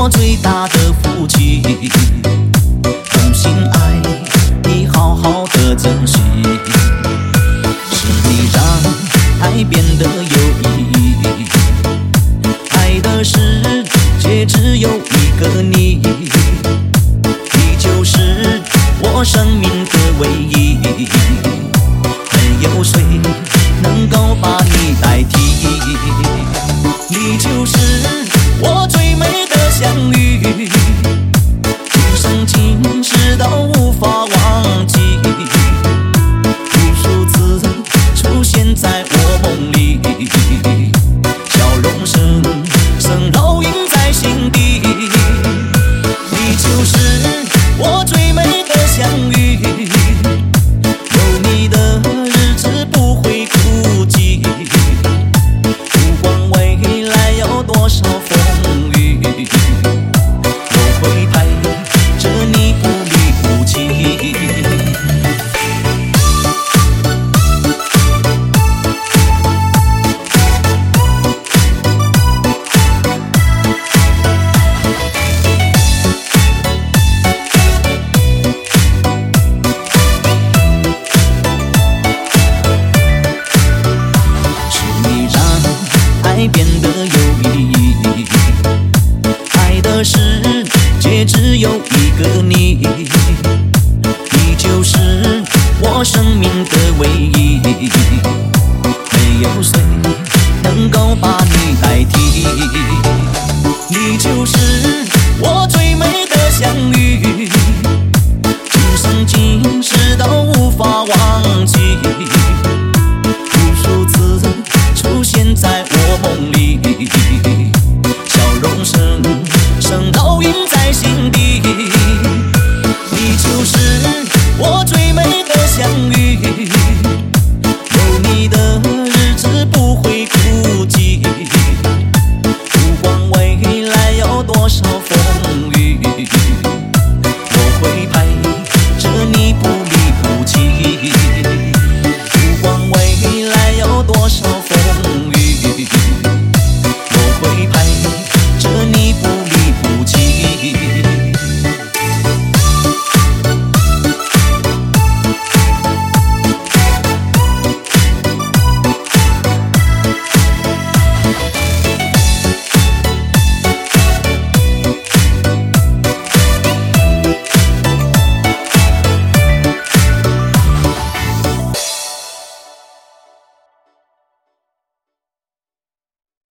我最大的福气。同心爱你好好的珍惜，是你让爱变得有意义。爱的世界只有一个你，你就是我生命的唯一。没有谁能够把你代替，你就是我最美的相遇，今生今世都无法忘记。无数次出现在我梦里，笑容声声烙印在心底。你就是我最美的相遇，有你的日子不会孤寂。不管未来有多少风雨，我会陪着你不离不弃。爱变得有意义，爱的世界只有一个你，你就是我生命的唯一。没有谁能够把你代替，你就是我最美的相遇，今生今世都无法忘记。无数次出现在我梦里，笑容声声烙印在心底。你就是我最美的相遇，有你的日子不会孤寂。不管未来有多少